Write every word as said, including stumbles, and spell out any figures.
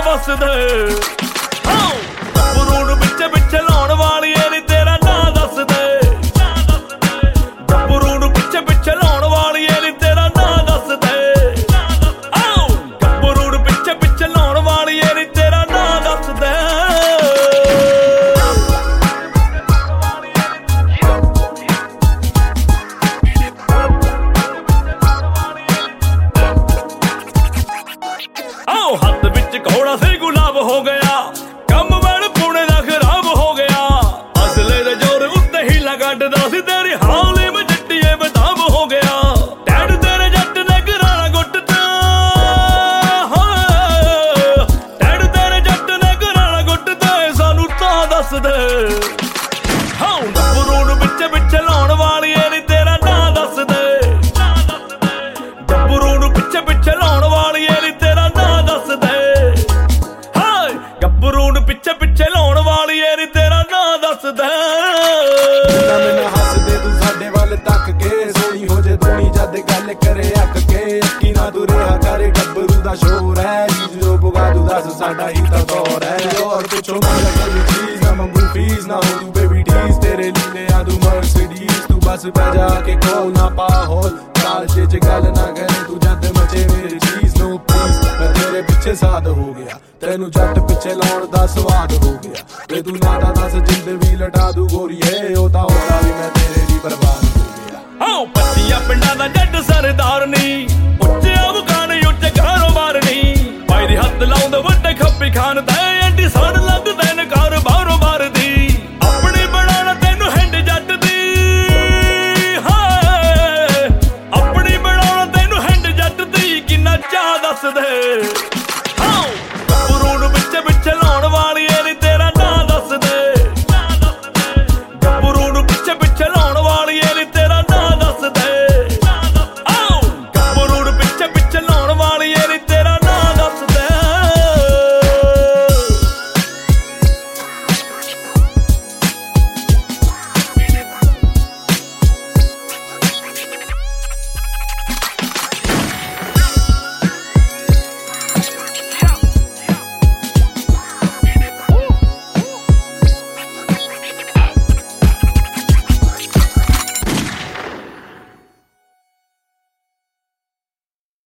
ਵਸਦੇ ਗੱਭਰੂ ਨੂੰ ਪਿੱਛੇ ਪਿੱਛੇ ਲਾਉਣ ਵਾਲੀਏ ਨੀ ਤੇਰਾ ਨਾਂ ਦੱਸਦੇ ਗੱਭਰੂ ਨੂੰ ਪਿੱਛੇ ਪਿੱਛੇ ਲਾਉਣ ਵਾਲੀਏ ਨੀ ਤੇਰਾ ਨਾਂ ਦੱਸਦੇ ਗੱਭਰੂ ਨੂੰ ਪਿੱਛੇ ਪਿੱਛੇ ਲਾਉਣ ਵਾਲੀਏ ਨੀ ਤੇਰਾ ਨਾਂ ਦੱਸਦੇ ਆਓ ਹੱਥ ਵਿੱਚ ਘੋੜਾ ਸੀ ਗੁਲਾਬ ਹੋ ਗਿਆ ਕੰਮ ਵੜ ਪੁਣੇ ਦਾ ਖਰਾਬ ਹੋ ਗਿਆ ਅਸਲੇ ਦੇ ਜੋਰ ਉੱਤੇ ਹੀ ਲਗਾੜਦਾ ਸੀ ਤੇਰੀ ਹਾਲੇ ਮੈਂ ਜੱਟੀਏ ਬਦਾਮ ਹੋ ਗਿਆ ਟੈਡ ਤੇਰੇ ਜੱਟ ਨੇ ਘਰਾਣਾ ਗੁੱਟਦਾ ਟੈਡ ਤੇਰੇ ਜੱਟ ਨੇ ਘਰਾਣਾ ਗੁੱਟਦਾ ਸਾਨੂੰ ਤਾਂ ਦੱਸ ਦੇ ਹਾਂ ਗੱਭਰੂ ਨੂੰ ਪਿੱਛੇ ਪਿੱਛੇ ਲਾਉਣ ਵਾਲੀਏ ਨੀ ਤੇਰਾ ਨਾਂ ਦੱਸਦੇ ਗੱਭਰੂ ਨੂੰ ਪਿੱਛੇ ਪਿੱਛੇ ਲਾਉਣ ਵਾਲੀਏ ਨੀ ਤੇਰਾ ਨਾਂ ਦੱਸਦੇ ਹਾਏ ਗੱਭਰੂ ਨੂੰ ਪਿੱਛੇ ਪਿੱਛੇ ਲਾਉਣ ਵਾਲੀਏ ਨੀ ਤੇਰਾ ਨਾਂ ਦੱਸਦੇ ਮੈਨੂੰ ਹੱਸਦੇ ਤੂੰ ਸਾਡੇ ਵੱਲ ਤੱਕ ਕੇ ਸੋਹਣੀ ਹੋ ਜੇ ਦੁਨੀ ਜਦ ਗੱਲ ਕਰੇ ਅੱਕ ਕੇ ਅੱਕੀ ਨਾ ਤੂੰ ਰਿਹਾ ਕਰ ਗੱਭਰੂ ਦਾ ਸ਼ੋਰ ਹੈ ਜੋ ਬੁਗਾ ਤੂੰ ਦੱਸ ਸਾਡਾ ਹੀ ਤਾਂ ਦੌਰ ਹੈ ਹੋਰ ਪੁੱਛੋ ਮਾਰਾ ਕੋਈ ਚੀਜ਼ ਨਾ ਮੰਗੂ ਫੀਸ ਨਾ ਹੋ ਤੂੰ ਬੇਬੀ ਡੀਸ ਤੇਰੇ ਲੀਲੇ ਆ ਤੂੰ ਮਰਸੀਡੀਜ਼ ਤੂੰ ਬਸ ਪੈ ਜਾ ਕੇ ਕੋਲ ਨਾ ਪਾ ਹੋਲ ਕਾਲਜੇ ਚ ਗੱਲ ਨਾ ਕਰੇ ਤੂੰ ਜਦ ਮਚੇ ਮੇਰੀ ਚੀਜ਼ ਨੋ ਪਲੀਜ਼ ਮੈਂ ਤੇਰੇ ਪਿੱਛੇ ਸਾਧ ਹੋ ਗਿਆ ਤੈਨੂੰ ਜੱਟ ਪਿੱਛੇ ਲਾਉਣ ਦਾ ਸਵਾਦ ਹੋ ਗਿਆ ਵੇ ਤੂੰ ਨਾ ਤਾਂ ਦੱਸ ਜਿੰਦ ਵੀ ਲਟਾ ਦੂ ਗੋਰੀਏ ਉਹ ਤਾਂ ਹੋਦਾ ਵੀ ਮੈਂ ਤੇਰੇ ਲਈ ਬਰਬਾਦ ਹੋ ਗਿਆ ਆਓ ਪੱਤੀਆਂ ਪਿੰਡਾਂ ਦਾ ਜੱਟ ਸਰਦਾਰ ਨੀ ਉੱਚੇ ਅਵਗਾਨ ਉੱਚੇ ਕਾਰੋਬਾਰ ਨੀ ਭਾਈ ਦੀ ਹੱਥ ਲਾਉਂਦੇ